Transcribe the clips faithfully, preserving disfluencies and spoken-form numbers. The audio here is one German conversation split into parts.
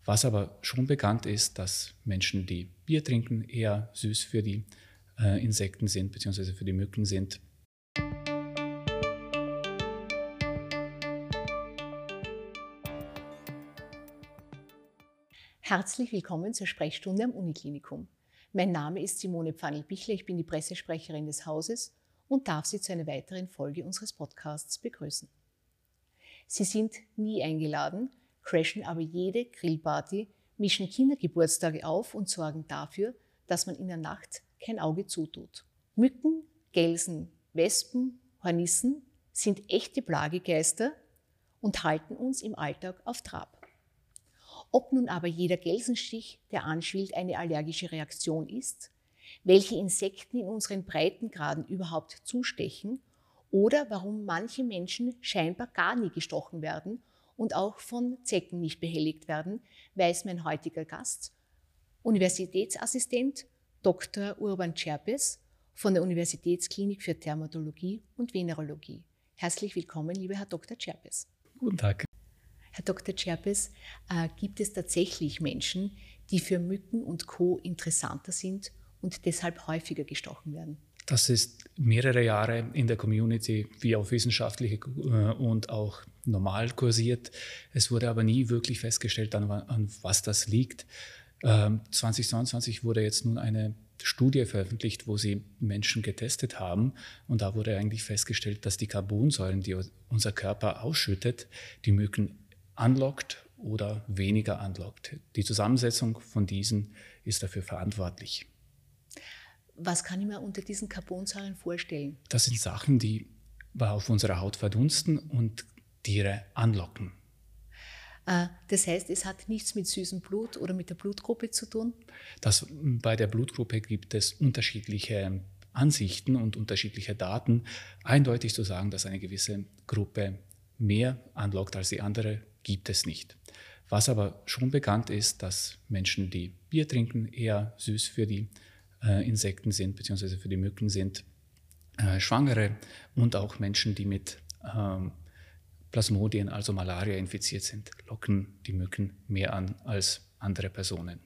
Was aber schon bekannt ist, dass Menschen, die Bier trinken, eher süß für die äh, Insekten sind, beziehungsweise für die Mücken sind. Herzlich willkommen zur Sprechstunde am Uniklinikum. Mein Name ist Simone Pfannl-Bichler, ich bin die Pressesprecherin des Hauses und darf Sie zu einer weiteren Folge unseres Podcasts begrüßen. Sie sind nie eingeladen, crashen aber jede Grillparty, mischen Kindergeburtstage auf und sorgen dafür, dass man in der Nacht kein Auge zutut. Mücken, Gelsen, Wespen, Hornissen sind echte Plagegeister und halten uns im Alltag auf Trab. Ob nun aber jeder Gelsenstich, der anschwillt, eine allergische Reaktion ist, welche Insekten in unseren Breitengraden überhaupt zustechen oder warum manche Menschen scheinbar gar nie gestochen werden und auch von Zecken nicht behelligt werden, weiß mein heutiger Gast, Universitätsassistent Doktor Urban Cerpes von der Universitätsklinik für Dermatologie und Venerologie. Herzlich willkommen, lieber Herr Doktor Cerpes. Guten Tag. Herr Doktor Cerpes, äh, gibt es tatsächlich Menschen, die für Mücken und Co. interessanter sind und deshalb häufiger gestochen werden? Das ist mehrere Jahre in der Community wie auch wissenschaftlich äh, und auch normal kursiert. Es wurde aber nie wirklich festgestellt, an, an was das liegt. Ähm, zweitausendzweiundzwanzig wurde jetzt nun eine Studie veröffentlicht, wo sie Menschen getestet haben. Und da wurde eigentlich festgestellt, dass die Carbonsäuren, die unser Körper ausschüttet, die Mücken anlockt oder weniger anlockt. Die Zusammensetzung von diesen ist dafür verantwortlich. Was kann ich mir unter diesen Carbonsäuren vorstellen? Das sind Sachen, die auf unserer Haut verdunsten und Tiere anlocken. Das heißt, es hat nichts mit süßem Blut oder mit der Blutgruppe zu tun? Das, bei der Blutgruppe gibt es unterschiedliche Ansichten und unterschiedliche Daten. Eindeutig zu sagen, dass eine gewisse Gruppe mehr anlockt als die andere, gibt es nicht. Was aber schon bekannt ist, dass Menschen, die Bier trinken, eher süß für die äh, Insekten sind, beziehungsweise für die Mücken sind. Äh, Schwangere und auch Menschen, die mit ähm, Plasmodien, also Malaria, infiziert sind, locken die Mücken mehr an als andere Personen.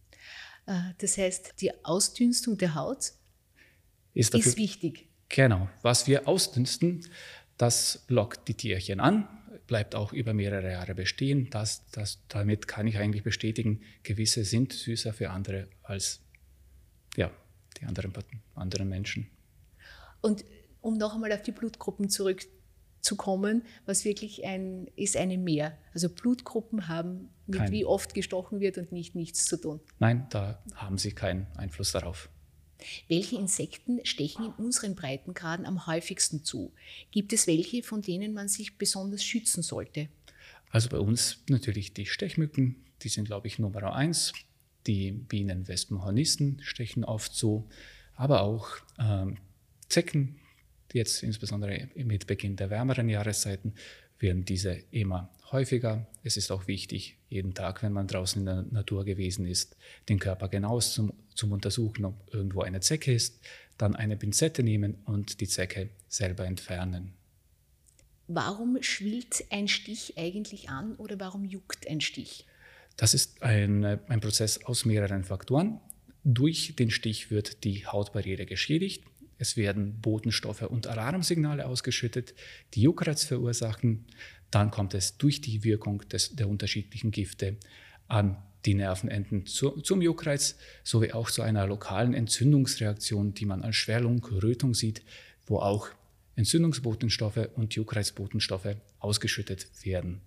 Das heißt, die Ausdünstung der Haut ist, dafür, ist wichtig. Genau. Was wir ausdünsten, das lockt die Tierchen an, bleibt auch über mehrere Jahre bestehen. Das, das, damit kann ich eigentlich bestätigen, gewisse sind süßer für andere als ja, die anderen, anderen Menschen. Und um noch einmal auf die Blutgruppen zurückzukommen, was wirklich ein, ist eine Mehr. Also Blutgruppen haben mit Kein. wie oft gestochen wird und nicht nichts zu tun. Nein, da haben sie keinen Einfluss darauf. Welche Insekten stechen in unseren Breitengraden am häufigsten zu? Gibt es welche, von denen man sich besonders schützen sollte? Also bei uns natürlich die Stechmücken, die sind, glaube ich, Nummer eins. Die Bienen, Wespen, Hornissen stechen oft zu, aber auch ähm, Zecken, jetzt insbesondere mit Beginn der wärmeren Jahreszeiten, werden diese immer häufiger. Es ist auch wichtig, jeden Tag, wenn man draußen in der Natur gewesen ist, den Körper genau zum, zum Untersuchen, ob irgendwo eine Zecke ist, dann eine Pinzette nehmen und die Zecke selber entfernen. Warum schwillt ein Stich eigentlich an oder warum juckt ein Stich? Das ist ein, ein Prozess aus mehreren Faktoren. Durch den Stich wird die Hautbarriere geschädigt. Es werden Botenstoffe und Alarmsignale ausgeschüttet, die Juckreiz verursachen. Dann kommt es durch die Wirkung des, der unterschiedlichen Gifte an die Nervenenden zu, zum Juckreiz, sowie auch zu einer lokalen Entzündungsreaktion, die man als Schwellung, Rötung sieht, wo auch Entzündungsbotenstoffe und Juckreizbotenstoffe ausgeschüttet werden.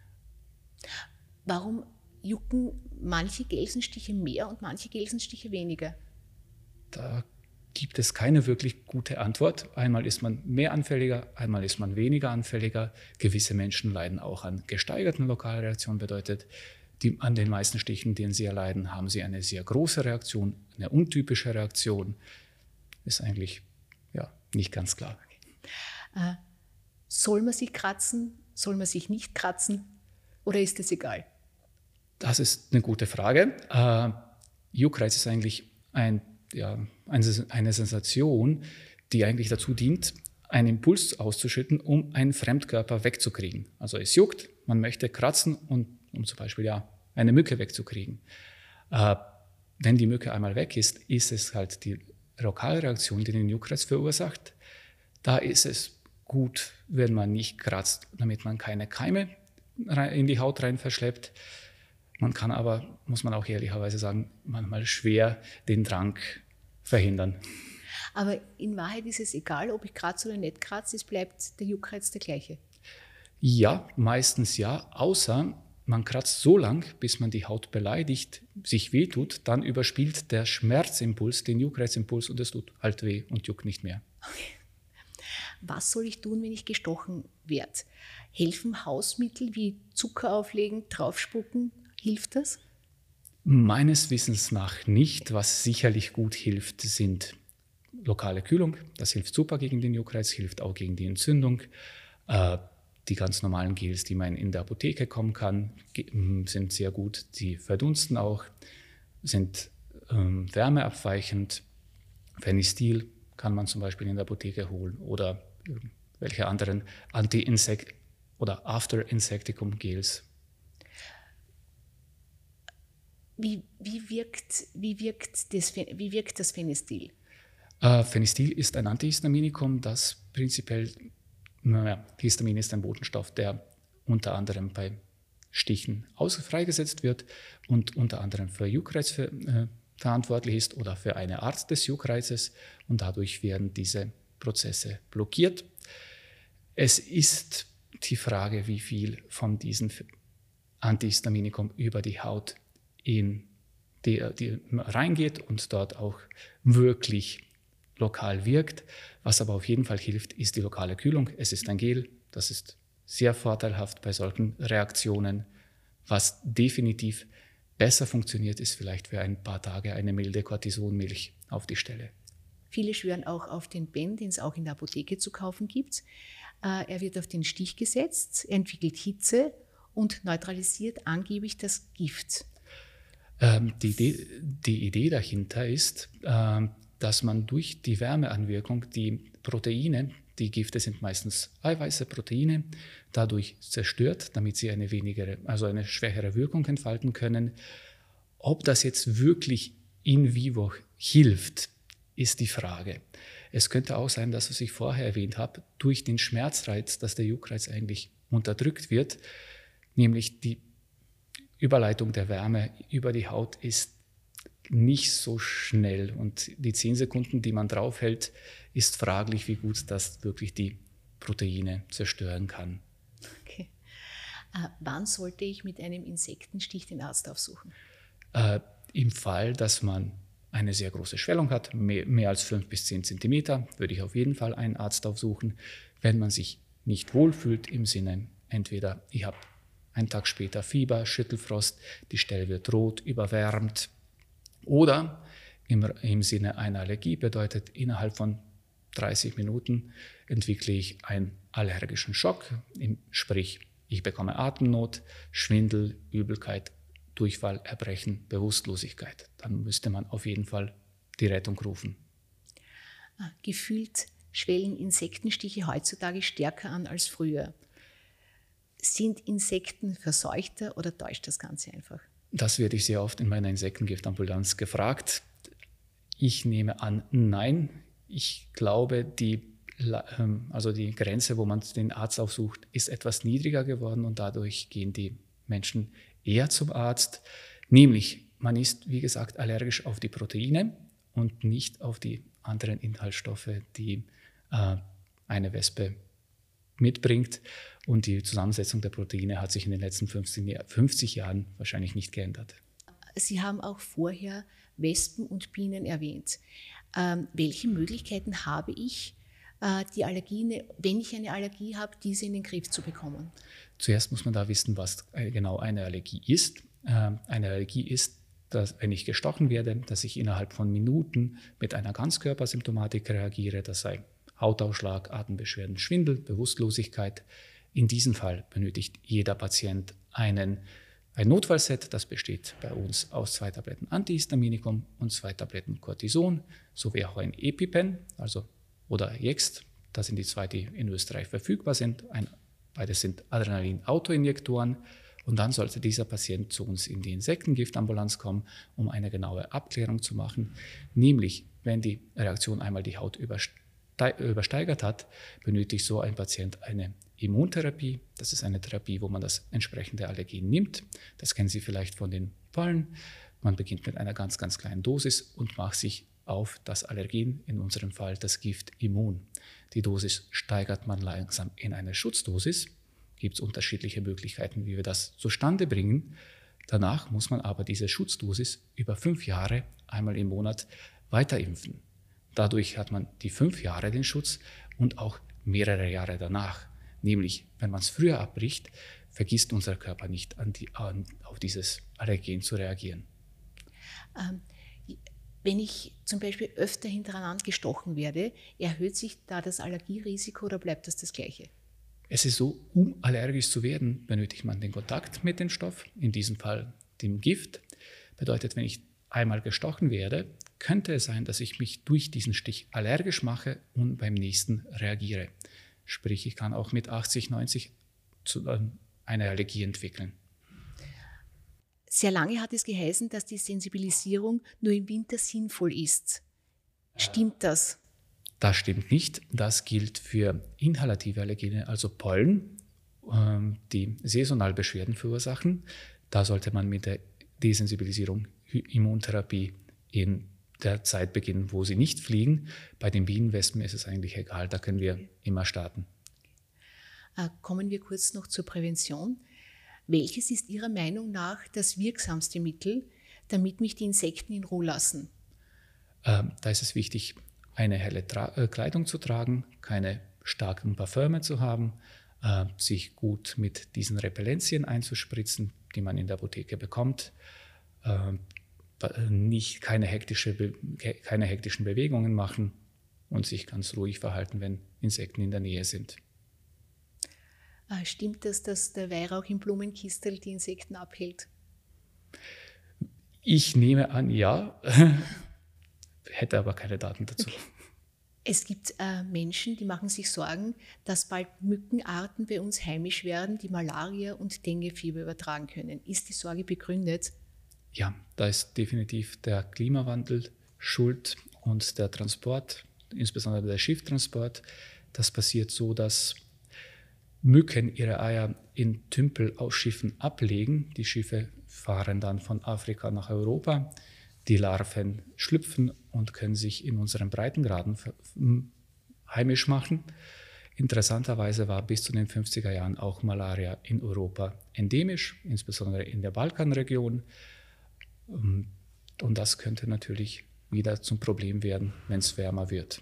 Warum jucken manche Gelsenstiche mehr und manche Gelsenstiche weniger? Da gibt es keine wirklich gute Antwort. Einmal ist man mehr anfälliger, einmal ist man weniger anfälliger. Gewisse Menschen leiden auch an gesteigerten Lokalreaktionen, bedeutet, die, an den meisten Stichen, denen sie erleiden, haben sie eine sehr große Reaktion, eine untypische Reaktion. Ist eigentlich ja, nicht ganz klar. Äh, soll man sich kratzen, soll man sich nicht kratzen oder ist es egal? Das ist eine gute Frage. Äh, Juckreiz ist eigentlich ein, ja, eine Sensation, die eigentlich dazu dient, einen Impuls auszuschütten, um einen Fremdkörper wegzukriegen. Also es juckt, man möchte kratzen und um zum Beispiel ja, eine Mücke wegzukriegen. Äh, wenn die Mücke einmal weg ist, ist es halt die Lokalreaktion, die den Juckreiz verursacht. Da ist es gut, wenn man nicht kratzt, damit man keine Keime in die Haut rein verschleppt. Man kann aber, muss man auch ehrlicherweise sagen, manchmal schwer den Drang verhindern. Aber in Wahrheit ist es egal, ob ich kratze oder nicht kratze, es bleibt der Juckreiz der gleiche. Ja, meistens ja, außer man kratzt so lang, bis man die Haut beleidigt, sich wehtut, dann überspielt der Schmerzimpuls den Juckreizimpuls und es tut halt weh und juckt nicht mehr. Okay. Was soll ich tun, wenn ich gestochen werde? Helfen Hausmittel wie Zucker auflegen, draufspucken? Hilft das? Meines Wissens nach nicht. Was sicherlich gut hilft, sind lokale Kühlung. Das hilft super gegen den Juckreiz, hilft auch gegen die Entzündung. Äh, die ganz normalen Gels, die man in der Apotheke kommen kann, sind sehr gut. Die verdunsten auch, sind ähm, wärmeabweichend. Phenistil kann man zum Beispiel in der Apotheke holen oder welche anderen Anti-Insekt- oder After-Insecticum-Gels. Wie, wie, wirkt, wie, wirkt das, wie wirkt das Phenistil? Äh, Phenistil ist ein Antihistaminikum, das prinzipiell, naja, Histamin ist ein Botenstoff, der unter anderem bei Stichen aus freigesetzt wird und unter anderem für Juckreiz für, äh, verantwortlich ist oder für eine Art des Juckreizes und dadurch werden diese Prozesse blockiert. Es ist die Frage, wie viel von diesem Antihistaminikum über die Haut in die, die reingeht und dort auch wirklich lokal wirkt. Was aber auf jeden Fall hilft, ist die lokale Kühlung. Es ist ein Gel, das ist sehr vorteilhaft bei solchen Reaktionen. Was definitiv besser funktioniert, ist vielleicht für ein paar Tage eine milde Cortisonmilch auf die Stelle. Viele schwören auch auf den Ben, den es auch in der Apotheke zu kaufen gibt. Er wird auf den Stich gesetzt, er entwickelt Hitze und neutralisiert angeblich das Gift. Ähm, die, Idee, die Idee dahinter ist, äh, dass man durch die Wärmeanwirkung die Proteine, die Gifte sind meistens Eiweiße, Proteine, dadurch zerstört, damit sie eine weniger, also eine schwächere Wirkung entfalten können. Ob das jetzt wirklich in vivo hilft, ist die Frage. Es könnte auch sein, dass, was ich vorher erwähnt habe, durch den Schmerzreiz, dass der Juckreiz eigentlich unterdrückt wird, nämlich die Überleitung der Wärme über die Haut ist nicht so schnell und die zehn Sekunden, die man draufhält, ist fraglich, wie gut das wirklich die Proteine zerstören kann. Okay. Äh, wann sollte ich mit einem Insektenstich den Arzt aufsuchen? Äh, Im Fall, dass man eine sehr große Schwellung hat, mehr, mehr als fünf bis zehn Zentimeter, würde ich auf jeden Fall einen Arzt aufsuchen. Wenn man sich nicht wohlfühlt im Sinne, entweder ich habe einen Tag später Fieber, Schüttelfrost, die Stelle wird rot, überwärmt, oder im, im Sinne einer Allergie bedeutet, innerhalb von dreißig Minuten entwickle ich einen allergischen Schock, sprich ich bekomme Atemnot, Schwindel, Übelkeit, Durchfall, Erbrechen, Bewusstlosigkeit. Dann müsste man auf jeden Fall die Rettung rufen. Gefühlt schwellen Insektenstiche heutzutage stärker an als früher. Sind Insekten verseuchter oder täuscht das Ganze einfach? Das werde ich sehr oft in meiner Insektengiftambulanz gefragt. Ich nehme an, nein. Ich glaube, die, also die Grenze, wo man den Arzt aufsucht, ist etwas niedriger geworden und dadurch gehen die Menschen eher zum Arzt. Nämlich, man ist, wie gesagt, allergisch auf die Proteine und nicht auf die anderen Inhaltsstoffe, die äh, eine Wespe mitbringt. Und die Zusammensetzung der Proteine hat sich in den letzten fünfzig Jahren wahrscheinlich nicht geändert. Sie haben auch vorher Wespen und Bienen erwähnt. Ähm, welche Möglichkeiten habe ich, äh, die Allergie, wenn ich eine Allergie habe, diese in den Griff zu bekommen? Zuerst muss man da wissen, was genau eine Allergie ist. Ähm, eine Allergie ist, dass, wenn ich gestochen werde, dass ich innerhalb von Minuten mit einer Ganzkörpersymptomatik reagiere, das sei Hautausschlag, Atembeschwerden, Schwindel, Bewusstlosigkeit. In diesem Fall benötigt jeder Patient einen, ein Notfallset, das besteht bei uns aus zwei Tabletten Antihistaminikum und zwei Tabletten Cortison, sowie auch ein EpiPen, also oder Jext. Das sind die zwei, die in Österreich verfügbar sind. Ein, beides sind Adrenalin-Autoinjektoren Und dann sollte dieser Patient zu uns in die Insektengiftambulanz kommen, um eine genaue Abklärung zu machen. Nämlich, wenn die Reaktion einmal die Haut übersteigert hat, benötigt so ein Patient eine Immuntherapie. Das ist eine Therapie, wo man das entsprechende Allergen nimmt. Das kennen Sie vielleicht von den Pollen. Man beginnt mit einer ganz, ganz kleinen Dosis und macht sich auf das Allergen, in unserem Fall das Gift, immun. Die Dosis steigert man langsam in eine Schutzdosis. Gibt es unterschiedliche Möglichkeiten, wie wir das zustande bringen. Danach muss man aber diese Schutzdosis über fünf Jahre einmal im Monat weiterimpfen. Dadurch hat man die fünf Jahre den Schutz und auch mehrere Jahre danach. Nämlich, wenn man es früher abbricht, vergisst unser Körper nicht an die, an, auf dieses Allergen zu reagieren. Ähm, wenn ich zum Beispiel öfter hintereinander gestochen werde, erhöht sich da das Allergierisiko oder bleibt das das Gleiche? Es ist so, um allergisch zu werden, benötigt man den Kontakt mit dem Stoff, in diesem Fall dem Gift. Bedeutet, wenn ich einmal gestochen werde, könnte es sein, dass ich mich durch diesen Stich allergisch mache und beim nächsten reagiere. Sprich, ich kann auch mit achtzig, neunzig eine Allergie entwickeln. Sehr lange hat es geheißen, dass die Sensibilisierung nur im Winter sinnvoll ist. Stimmt das? Das stimmt nicht. Das gilt für inhalative Allergene, also Pollen, die saisonal Beschwerden verursachen. Da sollte man mit der Desensibilisierung, Immuntherapie in der Zeit beginnen, wo sie nicht fliegen. Bei den Bienenwespen ist es eigentlich egal, da können wir immer starten. Kommen wir kurz noch zur Prävention. Welches ist Ihrer Meinung nach das wirksamste Mittel, damit mich die Insekten in Ruhe lassen? Ähm, da ist es wichtig, eine helle Tra- äh, Kleidung zu tragen, keine starken Parfüme zu haben, äh, sich gut mit diesen Repellenzien einzuspritzen, die man in der Apotheke bekommt, äh, nicht keine, hektische Be- keine hektischen Bewegungen machen und sich ganz ruhig verhalten, wenn Insekten in der Nähe sind. Stimmt das, dass der Weihrauch im Blumenkistel die Insekten abhält? Ich nehme an, ja, hätte aber keine Daten dazu. Okay. Es gibt äh, Menschen, die machen sich Sorgen, dass bald Mückenarten bei uns heimisch werden, die Malaria und Denguefieber übertragen können. Ist die Sorge begründet? Ja, da ist definitiv der Klimawandel schuld und der Transport, insbesondere der Schifftransport. Das passiert so, dass Mücken ihre Eier in Tümpel aus Schiffen ablegen. Die Schiffe fahren dann von Afrika nach Europa. Die Larven schlüpfen und können sich in unseren Breitengraden heimisch machen. Interessanterweise war bis zu den fünfziger Jahren auch Malaria in Europa endemisch, insbesondere in der Balkanregion. Und das könnte natürlich wieder zum Problem werden, wenn es wärmer wird.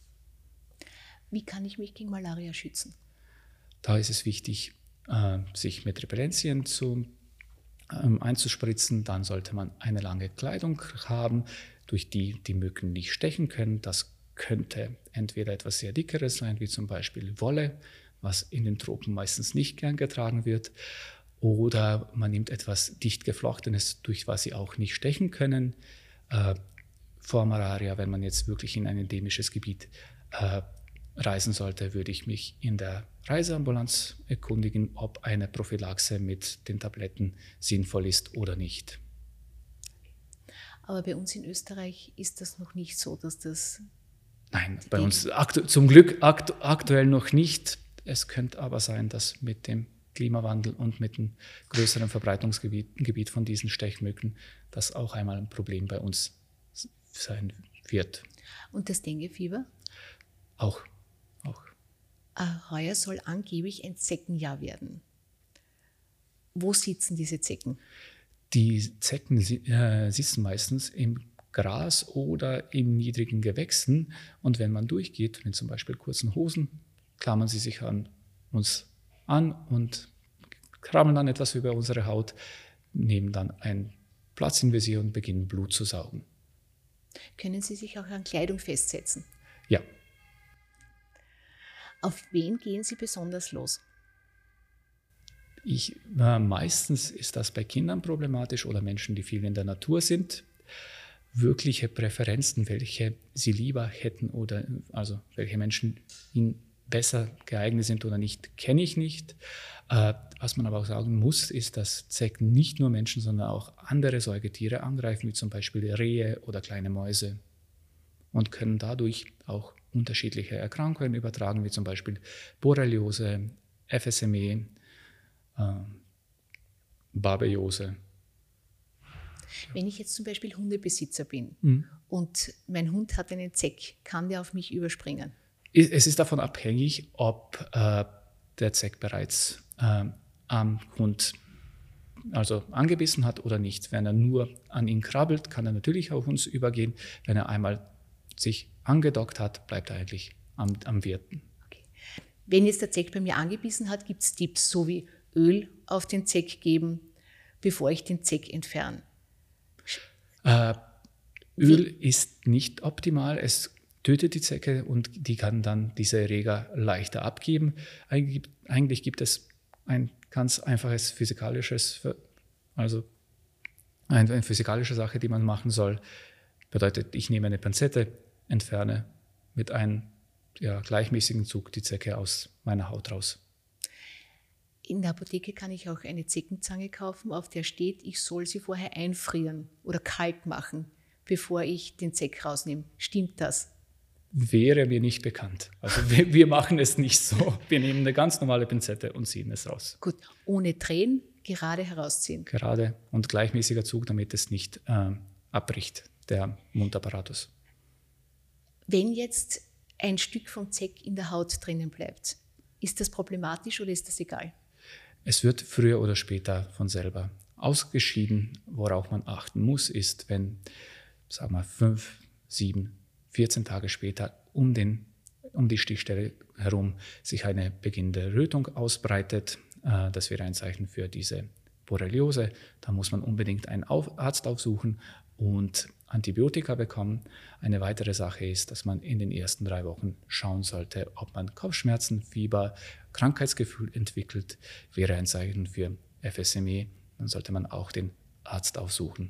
Wie kann ich mich gegen Malaria schützen? Da ist es wichtig, sich mit Repellenzien zu, ähm, einzuspritzen. Dann sollte man eine lange Kleidung haben, durch die die Mücken nicht stechen können. Das könnte entweder etwas sehr Dickeres sein, wie zum Beispiel Wolle, was in den Tropen meistens nicht gern getragen wird. Oder man nimmt etwas dicht geflochtenes, durch was sie auch nicht stechen können. Äh, vor Malaria, wenn man jetzt wirklich in ein endemisches Gebiet äh, reisen sollte, würde ich mich in der Reiseambulanz erkundigen, ob eine Prophylaxe mit den Tabletten sinnvoll ist oder nicht. Aber bei uns in Österreich ist das noch nicht so, dass das... Nein, bei uns aktu- zum Glück aktu- aktuell noch nicht. Es könnte aber sein, dass mit dem Klimawandel und mit dem größeren Verbreitungsgebiet Gebiet von diesen Stechmücken das auch einmal ein Problem bei uns sein wird. Und das Denguefieber? Auch. auch. Heuer soll angeblich ein Zeckenjahr werden. Wo sitzen diese Zecken? Die Zecken äh, sitzen meistens im Gras oder in niedrigen Gewächsen. Und wenn man durchgeht, mit zum Beispiel kurzen Hosen, klammern sie sich an uns an und krabbeln dann etwas über unsere Haut, nehmen dann einen Platz im Visier und beginnen Blut zu saugen. Können sie sich auch an Kleidung festsetzen? Ja. Auf wen gehen sie besonders los? Ich, äh, meistens ist das bei Kindern problematisch oder Menschen, die viel in der Natur sind. Wirkliche Präferenzen, welche sie lieber hätten oder also welche Menschen ihnen besser geeignet sind oder nicht, kenne ich nicht. Äh, was man aber auch sagen muss, ist, dass Zecken nicht nur Menschen, sondern auch andere Säugetiere angreifen, wie zum Beispiel Rehe oder kleine Mäuse, und können dadurch auch unterschiedliche Erkrankungen übertragen, wie zum Beispiel Borreliose, F S M E, äh, Babeiose. Wenn ich jetzt zum Beispiel Hundebesitzer bin Mhm. und mein Hund hat einen Zeck, kann der auf mich überspringen? Es ist davon abhängig, ob äh, der Zeck bereits äh, am Hund also angebissen hat oder nicht. Wenn er nur an ihn krabbelt, kann er natürlich auf uns übergehen. Wenn er einmal sich angedockt hat, bleibt er eigentlich am, am Wirten. Okay. Wenn jetzt der Zeck bei mir angebissen hat, gibt es Tipps, so wie Öl auf den Zeck geben, bevor ich den Zeck entferne? Äh, Öl wie? ist nicht optimal. Es tötet die Zecke und die kann dann diese Erreger leichter abgeben. Eigentlich, eigentlich gibt es ein ganz einfaches physikalisches, also eine, eine physikalische Sache, die man machen soll. Bedeutet, ich nehme eine Pinzette, entferne mit einem ja, gleichmäßigen Zug die Zecke aus meiner Haut raus. In der Apotheke kann ich auch eine Zeckenzange kaufen, auf der steht, ich soll sie vorher einfrieren oder kalt machen, bevor ich den Zeck rausnehme. Stimmt das? Wäre mir nicht bekannt. Also wir, wir machen es nicht so. Wir nehmen eine ganz normale Pinzette und ziehen es raus. Gut, ohne drehen, gerade herausziehen. Gerade und gleichmäßiger Zug, damit es nicht äh, abbricht, der Mundapparatus. Wenn jetzt ein Stück vom Zeck in der Haut drinnen bleibt, ist das problematisch oder ist das egal? Es wird früher oder später von selber ausgeschieden. Worauf man achten muss, ist, wenn, sagen wir, fünf, sieben, vierzehn Tage später um, den, um die Stichstelle herum sich eine beginnende Rötung ausbreitet. Äh, das wäre ein Zeichen für diese Borreliose. Da muss man unbedingt einen Arzt aufsuchen und Antibiotika bekommen. Eine weitere Sache ist, dass man in den ersten drei Wochen schauen sollte, ob man Kopfschmerzen, Fieber, Krankheitsgefühl entwickelt. Wäre ein Zeichen für F S M E. Dann sollte man auch den Arzt aufsuchen.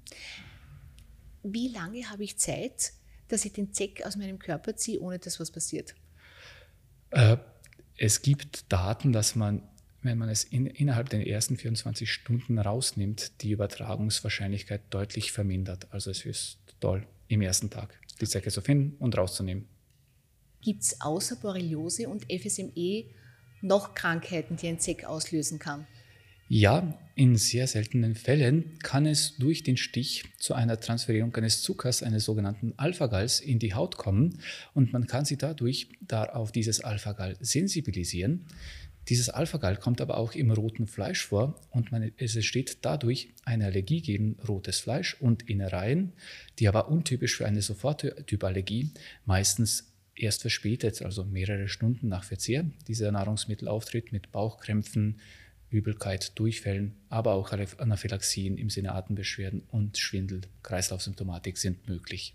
Wie lange habe ich Zeit, dass ich den Zeck aus meinem Körper ziehe, ohne dass was passiert? Äh, es gibt Daten, dass man, wenn man es in, innerhalb der ersten vierundzwanzig Stunden rausnimmt, die Übertragungswahrscheinlichkeit deutlich vermindert. Also es ist toll, im ersten Tag die Zecke zu finden und rauszunehmen. Gibt es außer Borreliose und F S M E noch Krankheiten, die ein Zeck auslösen kann? Ja, in sehr seltenen Fällen kann es durch den Stich zu einer Transferierung eines Zuckers, eines sogenannten Alpha-Gals, in die Haut kommen und man kann sie dadurch da auf dieses Alpha-Gal sensibilisieren. Dieses Alpha-Gal kommt aber auch im roten Fleisch vor und man, es entsteht dadurch eine Allergie gegen rotes Fleisch und Innereien, die aber untypisch für eine Soforttypallergie meistens erst verspätet, also mehrere Stunden nach Verzehr dieser Nahrungsmittel auftritt mit Bauchkrämpfen, Übelkeit, Durchfällen, aber auch Anaphylaxien im Sinne Atembeschwerden und Schwindel, Kreislaufsymptomatik sind möglich.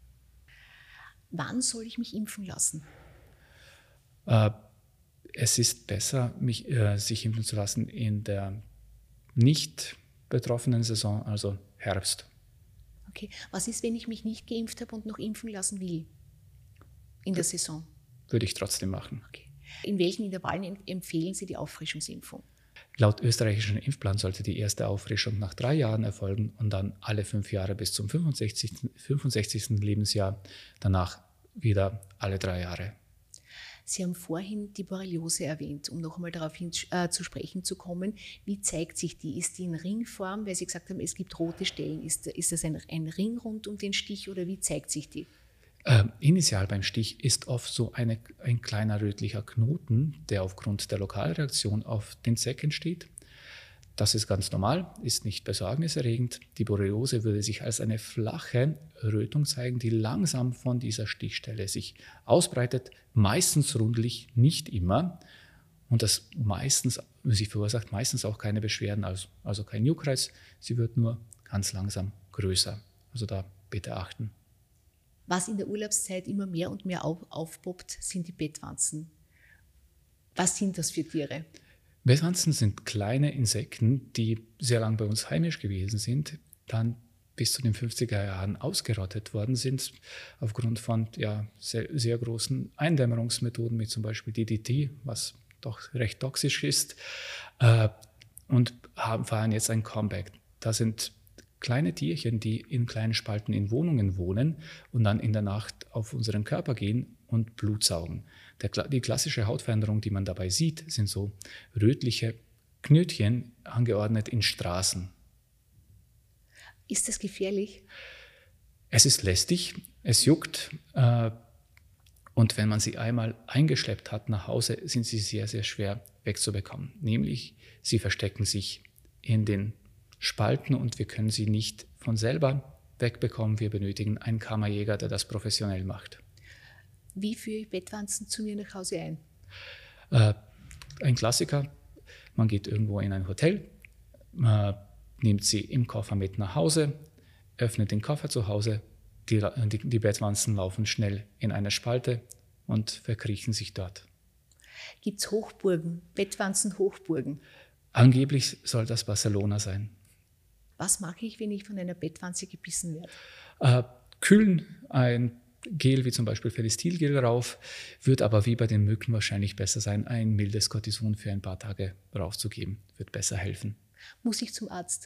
Wann soll ich mich impfen lassen? Äh, es ist besser, mich, äh, sich impfen zu lassen in der nicht betroffenen Saison, also Herbst. Okay. Was ist, wenn ich mich nicht geimpft habe und noch impfen lassen will in der Saison? Würde ich trotzdem machen. Okay. In welchen Intervallen empfehlen Sie die Auffrischungsimpfung? Laut österreichischem Impfplan sollte die erste Auffrischung nach drei Jahren erfolgen und dann alle fünf Jahre bis zum fünfundsechzigsten Lebensjahr, danach wieder alle drei Jahre. Sie haben vorhin die Borreliose erwähnt, um noch einmal darauf hin, äh, zu sprechen zu kommen. Wie zeigt sich die? Ist die in Ringform, weil Sie gesagt haben, es gibt rote Stellen? Ist, ist das ein, ein Ring rund um den Stich oder wie zeigt sich die? Äh, initial beim Stich ist oft so eine, ein kleiner rötlicher Knoten, der aufgrund der Lokalreaktion auf den Zeck entsteht. Das ist ganz normal, ist nicht besorgniserregend. Die Borreliose würde sich als eine flache Rötung zeigen, die langsam von dieser Stichstelle sich ausbreitet, meistens rundlich, nicht immer. Und das meistens, sie verursacht meistens auch keine Beschwerden, also, also kein Juckreiz. Sie wird nur ganz langsam größer. Also da bitte achten. Was in der Urlaubszeit immer mehr und mehr auf, aufpoppt, sind die Bettwanzen. Was sind das für Tiere? Bettwanzen sind kleine Insekten, die sehr lang bei uns heimisch gewesen sind, dann bis zu den fünfziger Jahren ausgerottet worden sind, aufgrund von ja, sehr, sehr großen Eindämmerungsmethoden, wie zum Beispiel D D T, was doch recht toxisch ist, äh, und haben, fahren jetzt ein Comeback. Da sind kleine Tierchen, die in kleinen Spalten in Wohnungen wohnen und dann in der Nacht auf unseren Körper gehen und Blut saugen. Der, die klassische Hautveränderung, die man dabei sieht, sind so rötliche Knötchen angeordnet in Straßen. Ist das gefährlich? Es ist lästig, es juckt, äh, und wenn man sie einmal eingeschleppt hat nach Hause, sind sie sehr, sehr schwer wegzubekommen. Nämlich, sie verstecken sich in den Spalten und wir können sie nicht von selber wegbekommen. Wir benötigen einen Kammerjäger, der das professionell macht. Wie führe ich Bettwanzen zu mir nach Hause ein? Äh, ein Klassiker, man geht irgendwo in ein Hotel, äh, nimmt sie im Koffer mit nach Hause, öffnet den Koffer zu Hause, die, die, die Bettwanzen laufen schnell in eine Spalte und verkriechen sich dort. Gibt es Hochburgen, Bettwanzen-Hochburgen? Angeblich soll das Barcelona sein. Was mache ich, wenn ich von einer Bettwanze gebissen werde? Äh, kühlen, ein Gel wie zum Beispiel Felistilgel rauf, wird aber wie bei den Mücken wahrscheinlich besser sein, ein mildes Cortison für ein paar Tage raufzugeben, wird besser helfen. Muss ich zum Arzt?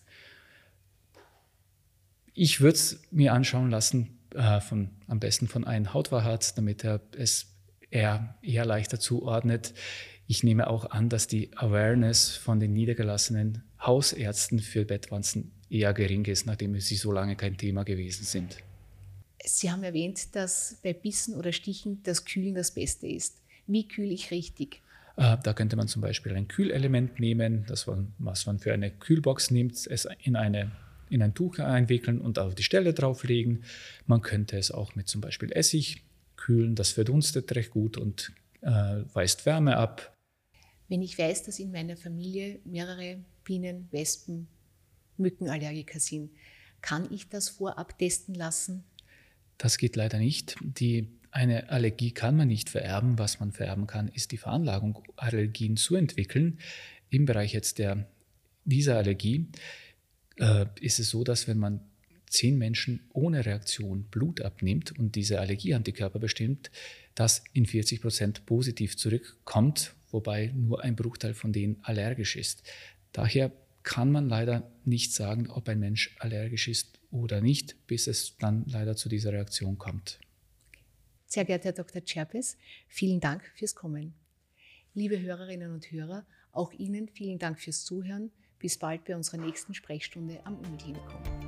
Ich würde es mir anschauen lassen, äh, von, am besten von einem Hautfacharzt, damit er es eher, eher leichter zuordnet. Ich nehme auch an, dass die Awareness von den niedergelassenen Hausärzten für Bettwanzen eher gering ist, nachdem sie so lange kein Thema gewesen sind. Sie haben erwähnt, dass bei Bissen oder Stichen das Kühlen das Beste ist. Wie kühle ich richtig? Äh, da könnte man zum Beispiel ein Kühlelement nehmen, das man, was man für eine Kühlbox nimmt, es in, eine, in ein Tuch einwickeln und auf die Stelle drauflegen. Man könnte es auch mit zum Beispiel Essig kühlen, das verdunstet recht gut und äh, weist Wärme ab. Wenn ich weiß, dass in meiner Familie mehrere Bienen, Wespen, Mückenallergiker sind, kann ich das vorab testen lassen? Das geht leider nicht. Die, eine Allergie kann man nicht vererben. Was man vererben kann, ist die Veranlagung, Allergien zu entwickeln. Im Bereich jetzt der, dieser Allergie äh, ist es so, dass wenn man zehn Menschen ohne Reaktion Blut abnimmt und diese Allergieantikörper bestimmt, das in vierzig Prozent positiv zurückkommt, wobei nur ein Bruchteil von denen allergisch ist. Daher kann man leider nicht sagen, ob ein Mensch allergisch ist oder nicht, bis es dann leider zu dieser Reaktion kommt. Sehr geehrter Herr Doktor Tscherpes, vielen Dank fürs Kommen. Liebe Hörerinnen und Hörer, auch Ihnen vielen Dank fürs Zuhören. Bis bald bei unserer nächsten Sprechstunde am Uniklinikum.